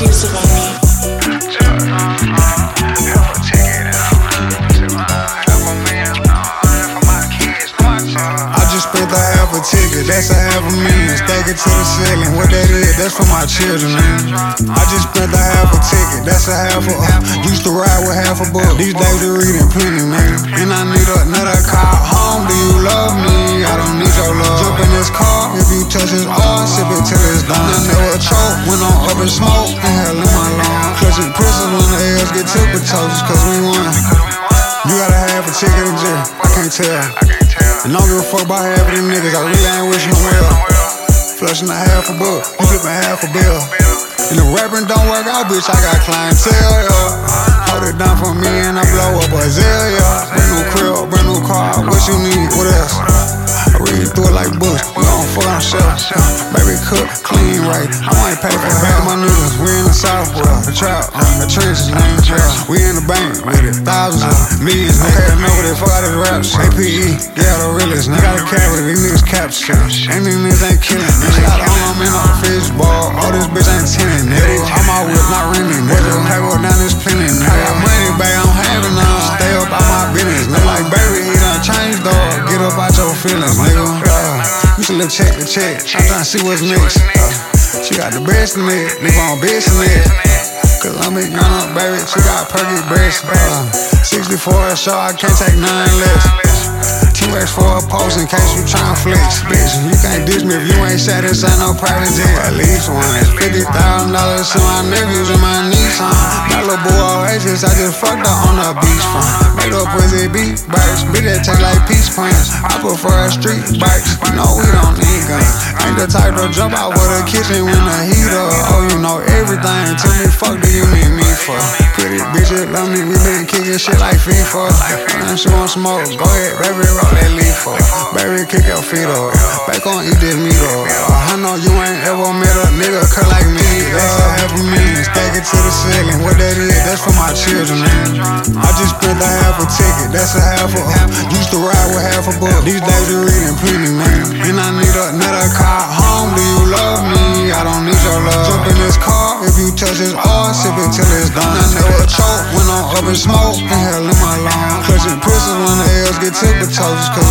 exclusive on me. I just spent a half a ticket, that's a half a million. Stack it to the ceiling, what that is, that's for my children, man. I just spent a half a ticket, that's a half a used to ride with half a book. These days are reading plenty, man. And I need another car home. Do you love me? I don't need your love. Jump in this car, if you touch this arm, sip it till it's done. I never choke when I'm up in smoke, inhale in my lungs. Clutching pistols when the L's get tiptoes, cause we won. You gotta have a ticket in jail, I can't tell. And I don't give a fuck about half of them niggas, I really ain't wishing them well. Flushing a half a book, you flipping half a bill. And the rapping don't work out, bitch, I got clientele, yeah. Hold it down for me and I blow up a zell, yeah. Brand new crib, brand new car, what you need, what else? I read through it like Bush, we gon' fuck on shelf. Baby cook, clean right, I might pay for half my niggas. We in the South, well, the trap, the trenches, man, we in the bank with it, thousands of millions, okay, I know what they fuck out this rap shit. APE, yeah, the realest, nigga got a cavity, these niggas capture. And these niggas ain't killing, nigga got on them in a fishball, all this bitch ain't tinning, nigga. I'm out with not renting, nigga, paper down this plenty, nigga. I got money back, I'm having none, stay up out my business, nigga. Like, baby, he done changed, dog, get up out your feelings, nigga. You should look check to check, I'm tryna see what's next. She got the best in it, leave on best in it. Cause I'm a young up, baby, she got perky breasts. 64 a show, I can't take none less. T-Rex for a post in case you tryna flex. Bitch, you can't diss me if you ain't shot, this ain't no private jet. At least one, it's $50,000 to my nephews and my niece, That little boy Oasis, I just fucked her on the beach front. Made up pussy beat bikes, bitch that taste like peach prints. I prefer street bikes, you know we don't need guns. Ain't the type to jump out with a kitchen when the heat up. Oh, you know everything, tell me fuck do you need me for? Pretty bitches love me, we been kicking shit like FIFA. And she want smoke, go ahead, baby, roll that leaf up. Baby, kick your feet up, back on eat this meat up. I know you ain't ever met a nigga cut like me. That's a half a million, stack it to the ceiling. What that is, that's for my children, man. I just spent a half a ticket, that's a half a used to ride with half a book. These days are reading plenty, man. And I need another car home. Do you love me? I don't need your love. Jump in this car, if you touch this arm, sip it till it's done. I never choke when I'm up in smoke, inhale in my lungs. Clutching pistols when the L's get tiptoes,